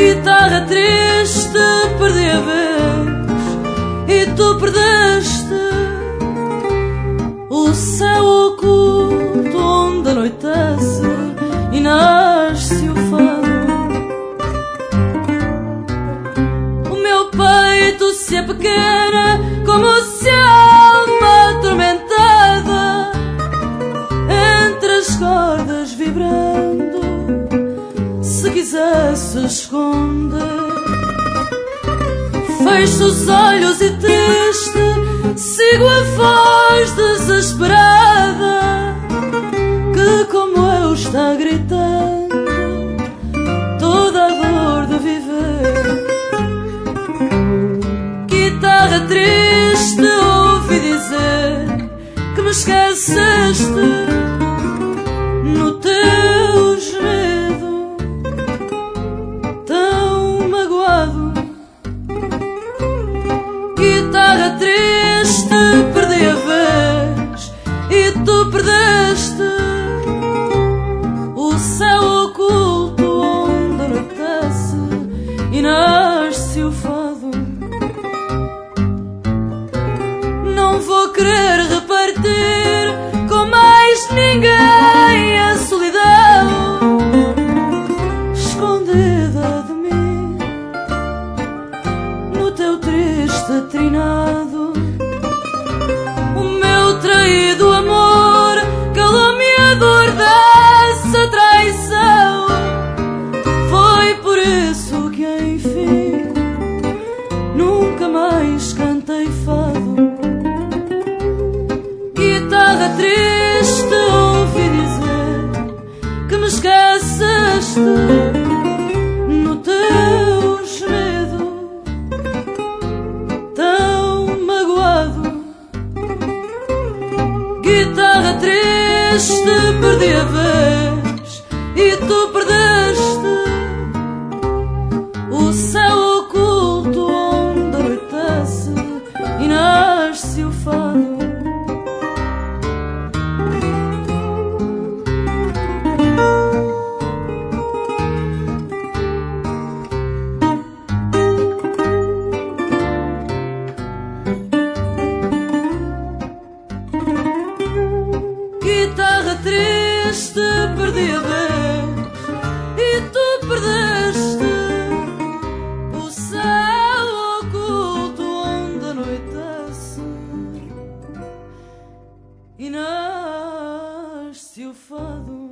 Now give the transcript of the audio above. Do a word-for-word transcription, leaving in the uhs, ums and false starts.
Guitarra triste, perdi a vez e tu perdeste. O céu oculto onde anoitece e nasce o fado. O meu peito se apequena como se a alma atormentada entre as cordas vibrando, se quisesse esconder. Fecho os olhos e triste sigo a voz desesperada que como eu está gritando toda a dor de viver. Guitarra triste, ouvi dizer que me esqueceste no teu gemido tão magoado. Guitarra triste, perdi a vez e tu perdeste. O céu oculto onde anoitece e nasce o fado. Não vou querer repartir com mais ninguém a solidão escondida de mim no teu triste trinado. O meu traído amor calou-me a dor dessa traição. Foi por isso que enfim nunca mais cantei fado. Guitarra triste, ouvi dizer que me esqueceste no teu gemido tão magoado. Guitarra triste, perdi a vez e tu perdeste. O céu oculto onde anoitece e nasce o fado. Guitarra triste, perdi a vez e tu perdeste. O céu oculto onde anoitece e nasce o fado.